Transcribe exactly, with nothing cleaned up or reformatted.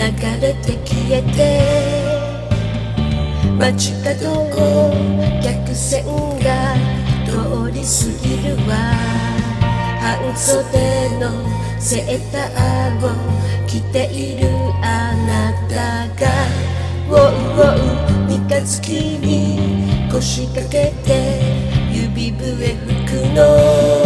れて消えて街角を客船が通り過ぎるわ。半袖のセーターを着ているあなたがウォウウォウ三日月に腰掛けて指笛吹くの